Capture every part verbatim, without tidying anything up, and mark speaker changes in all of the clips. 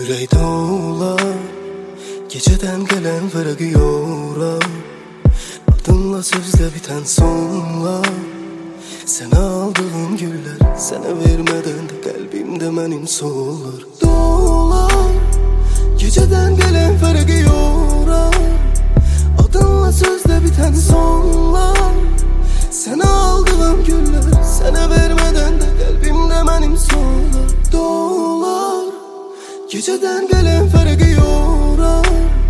Speaker 1: Ürəkdə olar gecədən gələn fərqi yorar. Adınla sözlə bitən sonlar. Sənə aldığım güllər, sənə vermədən də qəlbimdə mənim solur. Dolar gecədən gələn fərqi yorar. Adınla sözlə bitən sonlar. Sənə aldığım güllər, sənə vermədən də qəlbimdə mənim solur. Dolar gecədən gələn fərqi yorar.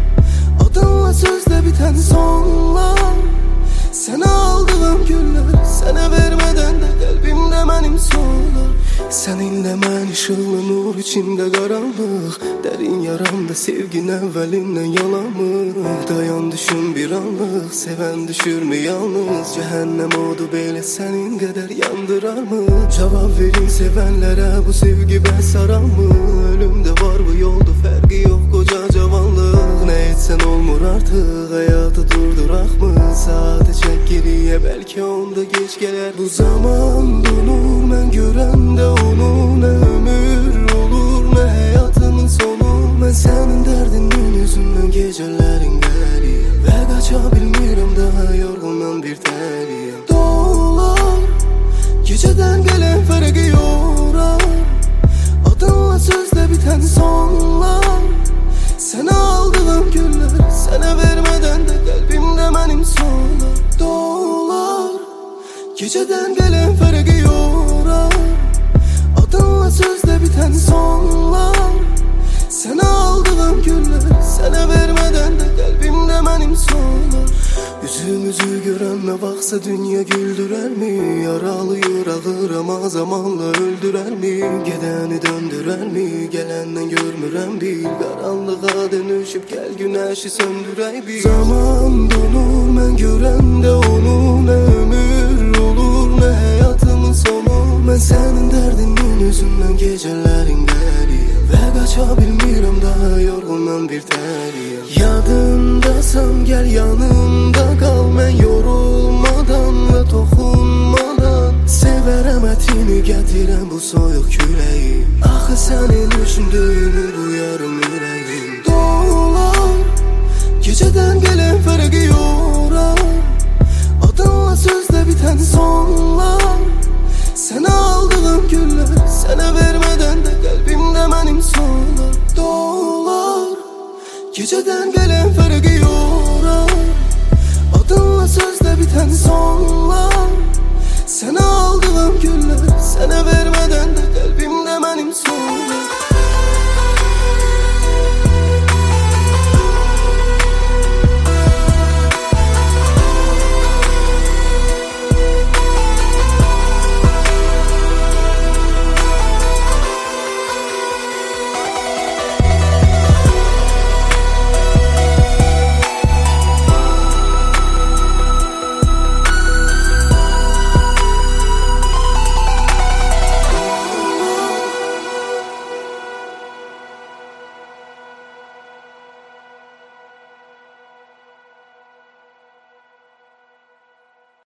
Speaker 1: Adınla sözlə bitən sonlar. Sənə aldığım güllər, sənə vermədən də qəlbimdə mənim solur. Səninlə mən işıqlı nur içində qaranlıq. Dərin yaramda sevgin əvvəlindən yalanmır. Dayan düşün bir anlıq, sevən düşürmü yalnız? Cəhənnəm odu belə sənin qədər yandırarmı? Cavab verin sevənlərə, bu sevgi bəs aranmı? Ölümdə var bu yolda, fərqi yox qoca cavanlıq. Nə etsən olmur artıq, həyatı durduraqmı? Saatı çək geriyə, bəlkə onda geç gələr. Bu zaman donur mən görəndə onu. Nə ömür olur, nə həyatımın sonu. Mən sənin dərdinin yüzündən gecələrin qəliyəm. Və qaça bilmirəm, daha yorğundan bir təliyəm. Dolar gecədən gələn fərqi yorar. Adınla sözlə bitən sonlar. Sənə aldığım güllər, sənə vermədən də qəlbimdə mənim solur. Dolar gecədən gələn fərqi yorar. Adınla sözlə bitən sonlar. Sənə aldığım güllər, sənə vermədən də qəlbimdə mənim solur. Üzümüzü görən nə vaxtsa dünya güldürərmi? Yaralıyır ağır ama zamanla öldürərmi? Gedəni döndürərmi? Gələndən görmürəm bil. Qaranlığa dönüşüb gəl günəşi söndürək bil. Zaman donur mən görəndə onu. Nə ömür olur, nə həyatımın sonu. Mən sənin dərdinin yüzündən gecələrin qəliyəm. Və qaça bilmirəm, daha yorğundan bir təliyəm. Yadımdasan gəl yanımda qal. Mən yorulmadan və toxunmadan sevərəm ətini gətirəm bu soyuq küləyi. Axı sənin üçün döyünür bu yarım ürəyim. Dolar gecədən gələn fərqi yorar. Adınla sözlə bitən sonlar. Sənə aldığım güllər, sənə vermədən də qəlbimdə mənim solur. Dolar gecədən gələn fərqi yorar. Adınla sözlə bitən sonlar. Sənə aldığım güllər, sənə vermədən də qəlbimdə mənim solur.